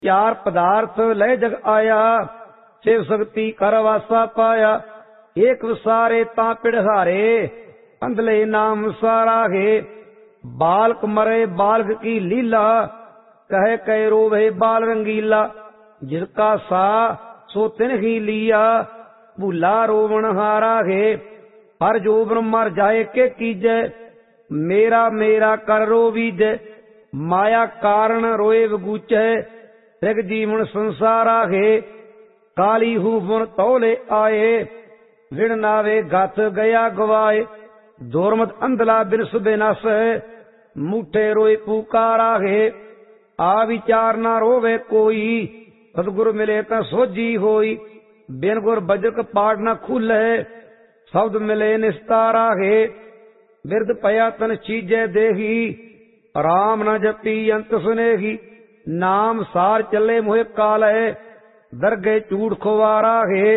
चार पदार्थ लय जग आया, शिव शक्ति कर वासा पाया। एक विसारे ता पिढ़ारे, अंधले नाम सारा है। बालक मरे बालक की लीला, कहे कह रोवे बाल रंगीला। जिसका सा सो तिन ही लिया, भूला रोवण हारा है। हर जोबन मर जाए के कीजे, मेरा मेरा कर रोवीज। माया कारण रोए बगूचे, रिग जीवन संसारा है। काली हूफन तौले आए, विण नावे गथ गया गवाए। दोरमत अंधला बिरस बेनस, मूठे रोए पुकारा है। आ विचार ना रोवे कोई, सतगुर मिले त सोझी होई। बिन गुर बजक पाठ न खुले, शब्द मिले निस्तारा है। बिरद पया तन चीजे देही, राम न जपी अंत सुनेगी। नाम सार चले मोहे काल है, दरगे चूड़ खुवारा है।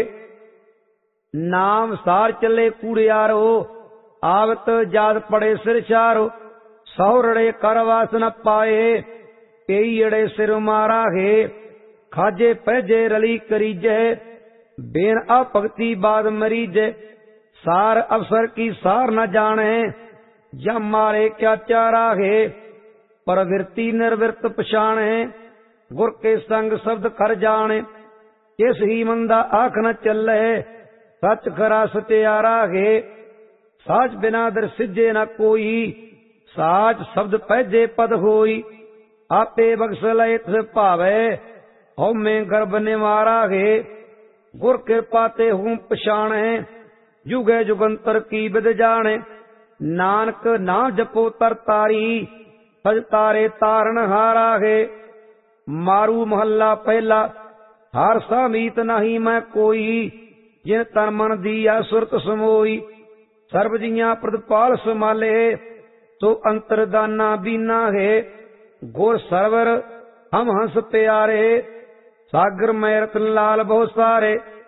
नाम सार चले कूड़ियारो, आवत जाद पड़े सिर चारो। सौरड़े करवास न पाए, कई अड़े सिर मारा है। खाजे पहजे रली करीजे, बेन अपगति बाद मरीजे। सार अवसर की सार न जाने, जब मारे क्या चारा है। परवृत्ति निर्वृत्त पछाणे, गुर के संग शब्द कर जाने। इस ही मंदा आंख न चले, सच खरा सत्यारा है। साच बिना दर सिजे न कोई, साच शब्द पहजे पद होई। आपे बख्श लय तिस भावे, हौ में गर्भ निवारा है। गुर कृपा ते हूँ पछाणे, जुगे जुगंतर की बिद जाने। नानक नाम जपो तर तारी, सज तारे तारण हारा है। मारू महला पहला, हार सा मीत नहीं मैं कोई। जिन तन मन दिया सुरत समोई, सर्व जिया प्रतिपाल समाले। तो अंतरदाना बीना है, गोर सरवर हम हंस प्यारे। सागर में रतन लाल बहुत सारे,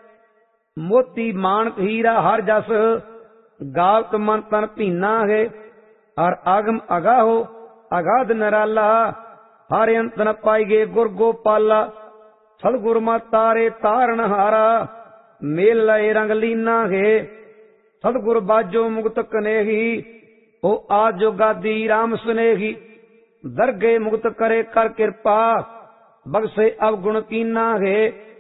मोती मानक हीरा हर जस। गावत मन तन पीना है, हर आगम अगाहो अगाध नराला। हर अंत न पाएगे गुर गोपाला। सतगुर मा तारे तारण हारा, मेल लय रंग लीना है। सतगुर बाजो मुक्त कनेही, ओ आजो गादी राम सुनेही। दरगे मुक्त करे कर कृपा, बगसे अवगुण कीना है।